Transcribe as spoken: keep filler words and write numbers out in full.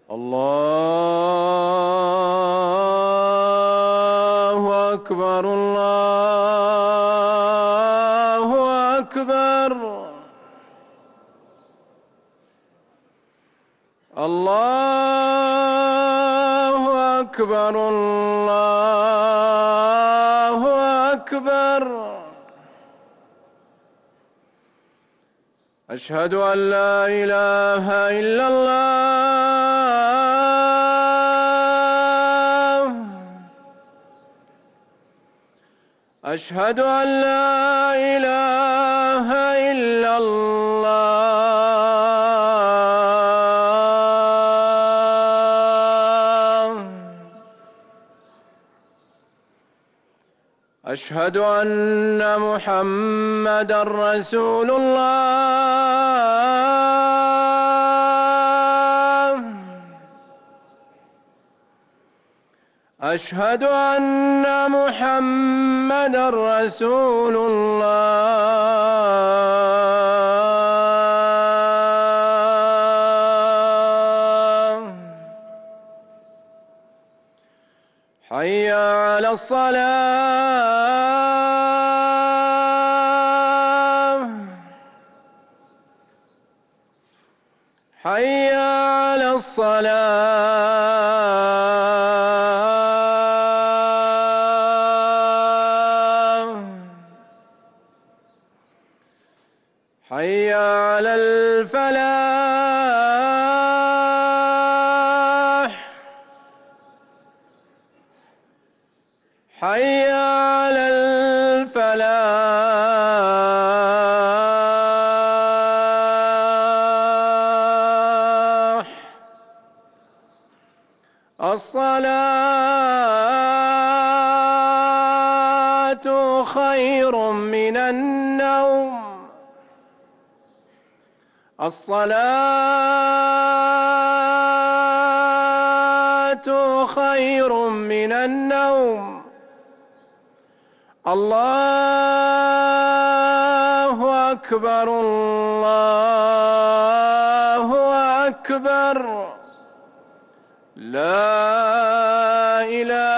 الله أكبر الله أكبر الله أكبر الله أكبر. أشهد أن لا إله إلا الله. أشهد أن لا إله إلا الله. أشهد أن محمدًا رسول الله. أشهد أن محمدًا رسول الله. حي على الصلاة. حي على الصلاة. حي على الفلاح. حي على الفلاح. الصلاة خير من النوم. الصلاة خير من النوم. الله أكبر الله أكبر. لا إله